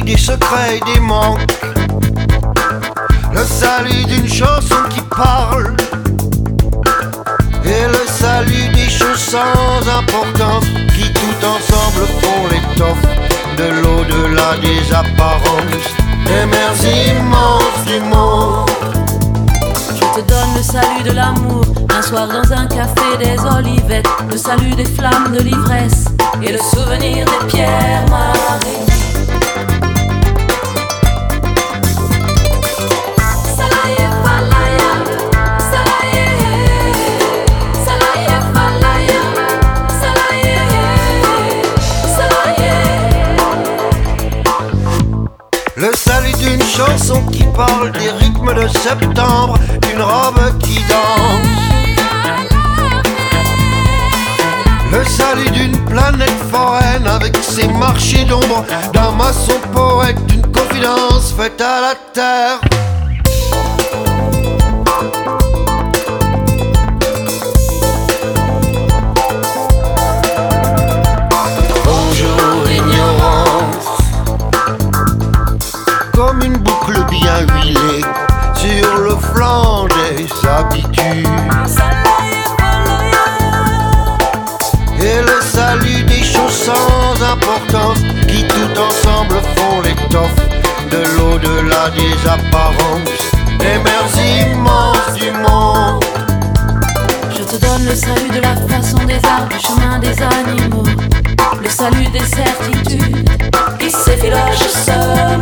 des secrets et des manques. Le salut d'une chanson qui parle et le salut des choses sans importance qui tout ensemble font l'étoffe de l'au-delà des apparences, des mers immenses du monde. Je te donne le salut de l'amour, un soir dans un café des Olivettes, le salut des flammes de l'ivresse et le souvenir des pierres marées. Le salut d'une chanson qui parle des rythmes de septembre, d'une robe qui danse. Le salut d'une planète foraine avec ses marchés d'ombre, d'un maçon poète, d'une confidence faite à la terre. Bonjour ignorance, comme une boucle bien huilée sur le flanc des habitudes. Et le salut des choses sans importance qui tout ensemble font l'étoffe de l'au-delà des apparences, des mers immenses du monde. Je te donne le salut de la façon des arbres, du chemin des animaux, le salut des certitudes qui s'effilochent seuls.